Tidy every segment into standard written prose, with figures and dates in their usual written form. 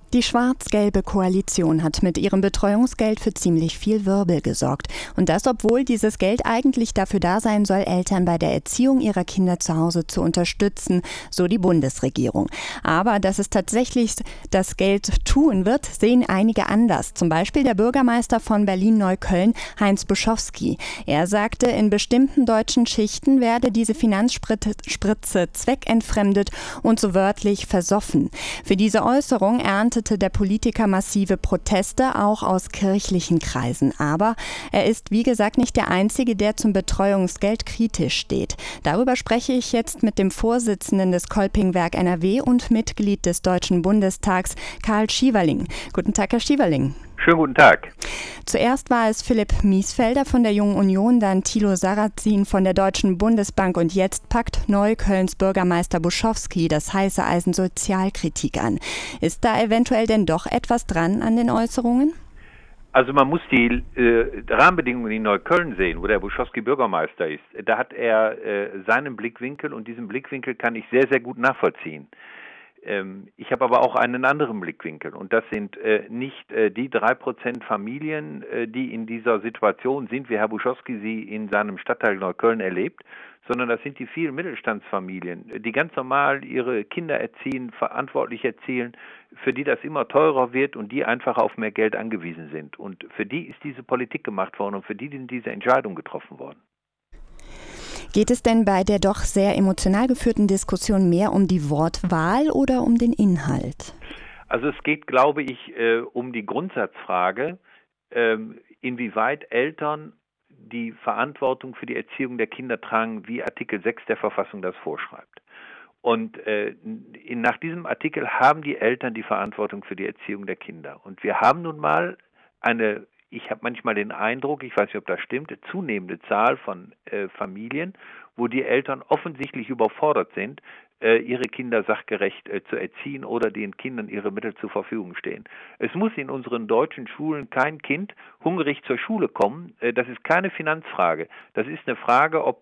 Die schwarz-gelbe Koalition hat mit ihrem Betreuungsgeld für ziemlich viel Wirbel gesorgt. Und das, obwohl dieses Geld eigentlich dafür da sein soll, Eltern bei der Erziehung ihrer Kinder zu Hause zu unterstützen, so die Bundesregierung. Aber dass es tatsächlich das Geld tun wird, sehen einige anders. Zum Beispiel der Bürgermeister von Berlin-Neukölln, Heinz Buschowski. Er sagte, in bestimmten deutschen Schichten werde diese Finanzspritze zweckentfremdet und so wörtlich versoffen. Für diese Äußerung erntete der Politiker massive Proteste, auch aus kirchlichen Kreisen. Aber er ist, wie gesagt, nicht der Einzige, der zum Betreuungsgeld kritisch steht. Darüber spreche ich jetzt mit dem Vorsitzenden des Kolpingwerk NRW und Mitglied des Deutschen Bundestags, Karl Schieverling. Guten Tag, Herr Schieverling. Schönen guten Tag. Zuerst war es Philipp Miesfelder von der Jungen Union, dann Thilo Sarrazin von der Deutschen Bundesbank und jetzt packt Neuköllns Bürgermeister Buschowski das heiße Eisen Sozialkritik an. Ist da eventuell denn doch etwas dran an den Äußerungen? Also man muss die Rahmenbedingungen in Neukölln sehen, wo der Buschowski Bürgermeister ist. Da hat er seinen Blickwinkel und diesen Blickwinkel kann ich sehr, sehr gut nachvollziehen. Ich habe aber auch einen anderen Blickwinkel und das sind nicht die 3% Familien, die in dieser Situation sind, wie Herr Buschowski sie in seinem Stadtteil Neukölln erlebt, sondern das sind die vielen Mittelstandsfamilien, die ganz normal ihre Kinder erziehen, verantwortlich erziehen, für die das immer teurer wird und die einfach auf mehr Geld angewiesen sind. Und für die ist diese Politik gemacht worden und für die sind diese Entscheidungen getroffen worden. Geht es denn bei der doch sehr emotional geführten Diskussion mehr um die Wortwahl oder um den Inhalt? Also es geht, glaube ich, um die Grundsatzfrage, inwieweit Eltern die Verantwortung für die Erziehung der Kinder tragen, wie Artikel 6 der Verfassung das vorschreibt. Und nach diesem Artikel haben die Eltern die Verantwortung für die Erziehung der Kinder. Und wir haben nun mal ich habe manchmal den Eindruck, ich weiß nicht, ob das stimmt, eine zunehmende Zahl von Familien, wo die Eltern offensichtlich überfordert sind, ihre Kinder sachgerecht zu erziehen oder den Kindern ihre Mittel zur Verfügung stehen. Es muss in unseren deutschen Schulen kein Kind hungrig zur Schule kommen. Das ist keine Finanzfrage. Das ist eine Frage, ob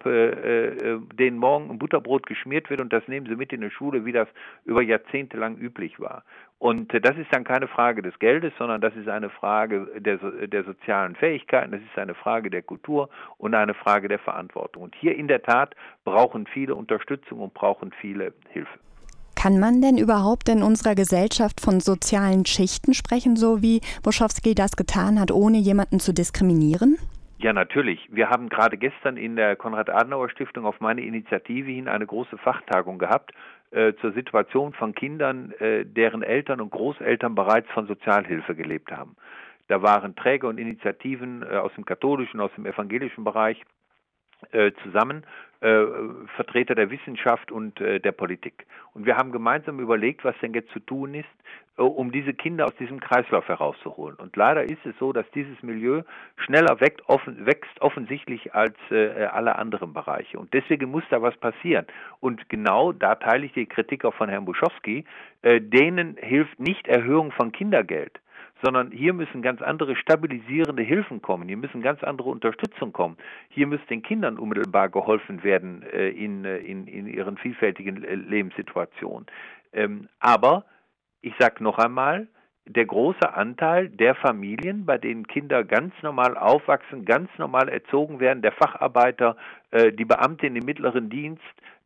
denen morgen ein Butterbrot geschmiert wird und das nehmen sie mit in die Schule, wie das über Jahrzehnte lang üblich war. Und das ist dann keine Frage des Geldes, sondern das ist eine Frage der sozialen Fähigkeiten, das ist eine Frage der Kultur und eine Frage der Verantwortung. Und hier in der Tat brauchen viele Unterstützung und brauchen viele Hilfe. Kann man denn überhaupt in unserer Gesellschaft von sozialen Schichten sprechen, so wie Buschowski das getan hat, ohne jemanden zu diskriminieren? Ja, natürlich. Wir haben gerade gestern in der Konrad-Adenauer-Stiftung auf meine Initiative hin eine große Fachtagung gehabt zur Situation von Kindern, deren Eltern und Großeltern bereits von Sozialhilfe gelebt haben. Da waren Träger und Initiativen aus dem katholischen, aus dem evangelischen Bereich zusammen, Vertreter der Wissenschaft und der Politik. Und wir haben gemeinsam überlegt, was denn jetzt zu tun ist, um diese Kinder aus diesem Kreislauf herauszuholen. Und leider ist es so, dass dieses Milieu schneller wächst offensichtlich als alle anderen Bereiche. Und deswegen muss da was passieren. Und genau da teile ich die Kritik auch von Herrn Buschowski. Denen hilft nicht Erhöhung von Kindergeld, sondern hier müssen ganz andere stabilisierende Hilfen kommen, hier müssen ganz andere Unterstützung kommen. Hier muss den Kindern unmittelbar geholfen werden in ihren vielfältigen Lebenssituationen. Aber ich sage noch einmal, der große Anteil der Familien, bei denen Kinder ganz normal aufwachsen, ganz normal erzogen werden, der Facharbeiter, die Beamtin im mittleren Dienst,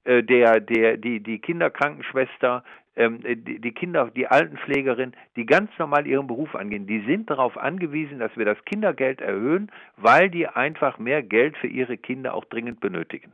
die Kinderkrankenschwester, die Altenpflegerin, die ganz normal ihren Beruf angehen, die sind darauf angewiesen, dass wir das Kindergeld erhöhen, weil die einfach mehr Geld für ihre Kinder auch dringend benötigen.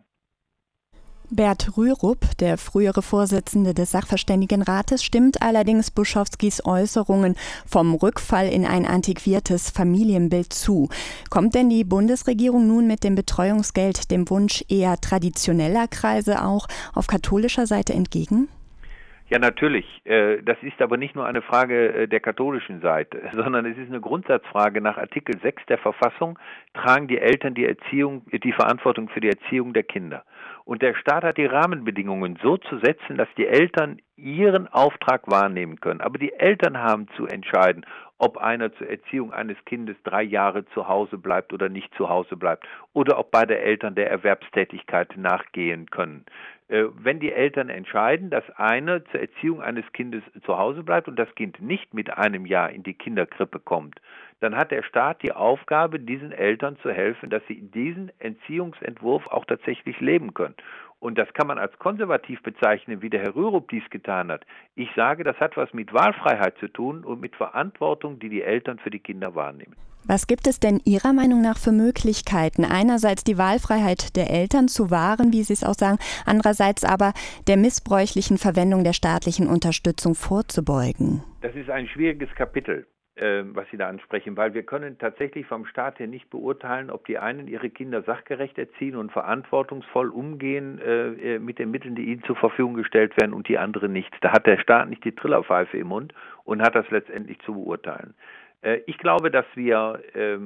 Bert Rürup, der frühere Vorsitzende des Sachverständigenrates, stimmt allerdings Buschowskis Äußerungen vom Rückfall in ein antiquiertes Familienbild zu. Kommt denn die Bundesregierung nun mit dem Betreuungsgeld dem Wunsch eher traditioneller Kreise auch auf katholischer Seite entgegen? Ja, natürlich. Das ist aber nicht nur eine Frage der katholischen Seite, sondern es ist eine Grundsatzfrage. Nach Artikel 6 der Verfassung tragen die Eltern die Verantwortung für die Erziehung der Kinder. Und der Staat hat die Rahmenbedingungen so zu setzen, dass die Eltern ihren Auftrag wahrnehmen können. Aber die Eltern haben zu entscheiden, ob einer zur Erziehung eines Kindes 3 Jahre zu Hause bleibt oder nicht zu Hause bleibt oder ob beide Eltern der Erwerbstätigkeit nachgehen können. Wenn die Eltern entscheiden, dass einer zur Erziehung eines Kindes zu Hause bleibt und das Kind nicht mit einem Jahr in die Kinderkrippe kommt, dann hat der Staat die Aufgabe, diesen Eltern zu helfen, dass sie diesen Erziehungsentwurf auch tatsächlich leben können. Und das kann man als konservativ bezeichnen, wie der Herr Rürup dies getan hat. Ich sage, das hat was mit Wahlfreiheit zu tun und mit Verantwortung, die die Eltern für die Kinder wahrnehmen. Was gibt es denn Ihrer Meinung nach für Möglichkeiten? Einerseits die Wahlfreiheit der Eltern zu wahren, wie Sie es auch sagen, andererseits aber der missbräuchlichen Verwendung der staatlichen Unterstützung vorzubeugen? Das ist ein schwieriges Kapitel, was Sie da ansprechen, weil wir können tatsächlich vom Staat her nicht beurteilen, ob die einen ihre Kinder sachgerecht erziehen und verantwortungsvoll umgehen mit den Mitteln, die ihnen zur Verfügung gestellt werden, und die anderen nicht. Da hat der Staat nicht die Trillerpfeife im Mund und hat das letztendlich zu beurteilen. Ich glaube, dass wir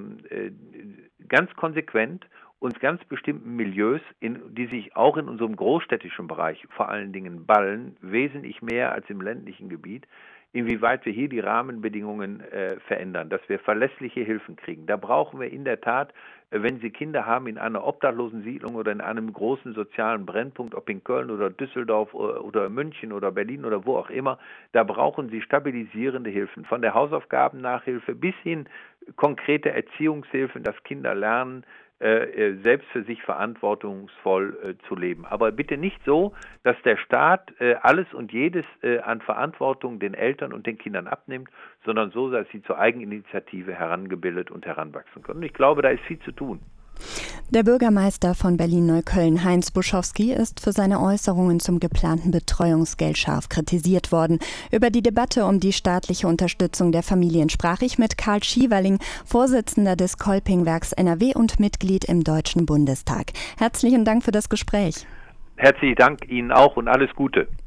ganz konsequent uns ganz bestimmten Milieus, die sich auch in unserem großstädtischen Bereich vor allen Dingen ballen, wesentlich mehr als im ländlichen Gebiet, inwieweit wir hier die Rahmenbedingungen verändern, dass wir verlässliche Hilfen kriegen. Da brauchen wir in der Tat, wenn Sie Kinder haben in einer Obdachlosensiedlung oder in einem großen sozialen Brennpunkt, ob in Köln oder Düsseldorf oder München oder Berlin oder wo auch immer, da brauchen Sie stabilisierende Hilfen. Von der Hausaufgabennachhilfe bis hin konkrete Erziehungshilfen, dass Kinder lernen, selbst für sich verantwortungsvoll zu leben. Aber bitte nicht so, dass der Staat alles und jedes an Verantwortung den Eltern und den Kindern abnimmt, sondern so, dass sie zur Eigeninitiative herangebildet und heranwachsen können. Und ich glaube, da ist viel zu tun. Der Bürgermeister von Berlin-Neukölln, Heinz Buschowski, ist für seine Äußerungen zum geplanten Betreuungsgeld scharf kritisiert worden. Über die Debatte um die staatliche Unterstützung der Familien sprach ich mit Karl Schieverling, Vorsitzender des Kolpingwerks NRW und Mitglied im Deutschen Bundestag. Herzlichen Dank für das Gespräch. Herzlichen Dank Ihnen auch und alles Gute.